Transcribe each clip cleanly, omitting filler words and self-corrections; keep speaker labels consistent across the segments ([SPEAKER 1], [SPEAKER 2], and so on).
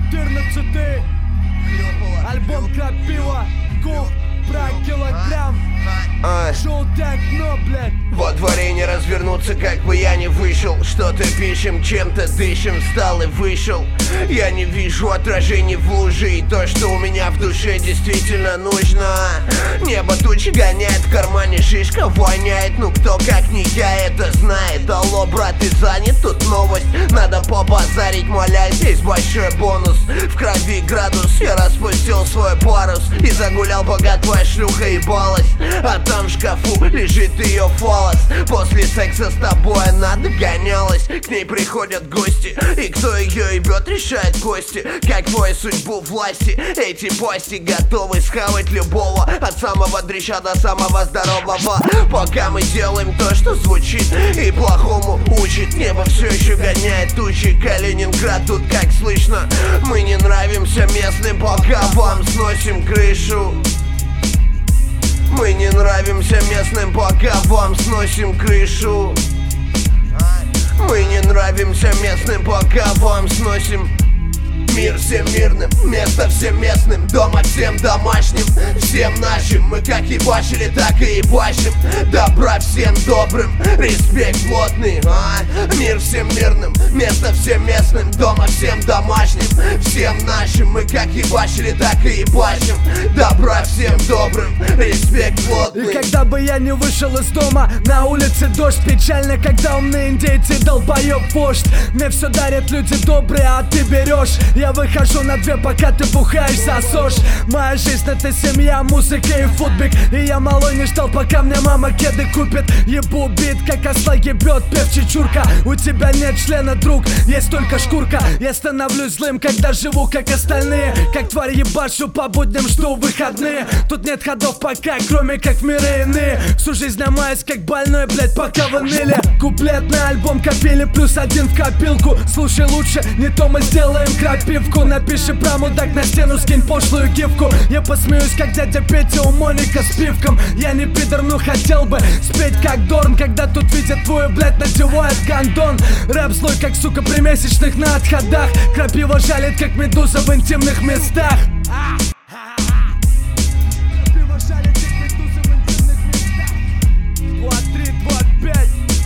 [SPEAKER 1] 14-й альбом Крапива, Куб, про килограмм. Шоу техно, блядь.
[SPEAKER 2] Во дворе не развернуться, как бы я не вышел. Что-то пишем, чем-то дышим, встал и вышел. Я не вижу отражений в луже, и то, что у меня в душе действительно нужно. Небо тучи гоняет, в кармане шишка воняет. Ну кто как не я это знает. Алло, брат, ты занят? Тут новость, надо побазарить, молясь. Есть большой бонус, в крови градус. Я распустил свой парус и загулял, пока твоя шлюха ебалась. А там в шкафу лежит ее фалос. После секса с тобой она догонялась. К ней приходят гости, и кто ее ебет, решает кости. Как твою судьбу власти, эти пости готовы схавать любого, от самого дрища до самого здорового. Пока мы делаем то, что звучит и плохому учит. Небо все еще гоняет тучи, Калининград тут как слышно. Мы не нравимся местным, пока вам сносим крышу. Мы не нравимся местным, пока вам сносим крышу. Мы не нравимся местным, пока вам сносим. Мир всем мирным, место всем местным, дома всем домашним, всем нашим. Мы как ебашили, так и ебашим. Добра всем добрым, респект плотный. Мир всем мирным, место всем местным, дома всем домашним, всем нашим. Мы как ебашили, так и ебашим. Добра всем добрым, респект плотный.
[SPEAKER 1] И когда бы я не вышел из дома, на улице дождь. Печально, когда умные индейцы долбоёб вождь. Мне все дарят люди добрые, а ты берешь. Я выхожу на две, пока ты бухаешь, засошь. Моя жизнь это семья, музыка и футбик. И я малой не ждал, пока мне мама кеды купит. Ебу бит, как осла ебет пев чечурка. У тебя нет члена, друг, есть только шкурка. Я становлюсь злым, когда живу как остальные. Как тварь ебашу по будням, жду выходные. Тут нет ходов пока, кроме как в миры иные. Всю жизнь ломаюсь как больной, блять, пока вы ныли. Куплетный альбом копили, +1 в копилку. Слушай лучше, не то мы сделаем крапивку. Напиши про мудак на стену, скинь пошлую гифку. Я посмеюсь, как дядя Петя у Моника с пивком. Я не пидор, но хотел бы спеть как Дорн, когда тут видят твою, блядь, надевает гондон. Рэп злой, как сука, при месячных на отходах. Крапива жалит, как медуза в интимных местах. Крапива жалит, как медуза в интимных местах. 2-3, 2-5.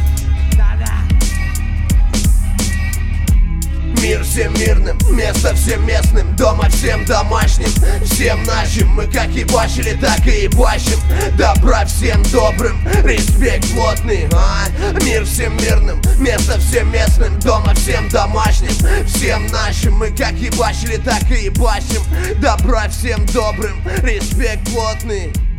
[SPEAKER 2] Мир всем мирным, место всем местным, дома всем домашним, всем нашим. Мы как ебашили, так и ебашим. Добра всем добрым, респект плотный. Мир всем мирным, место всем местным, дома всем домашним, всем нашим. Мы как ебашили, так и ебашим. Добра всем добрым, респект плотный.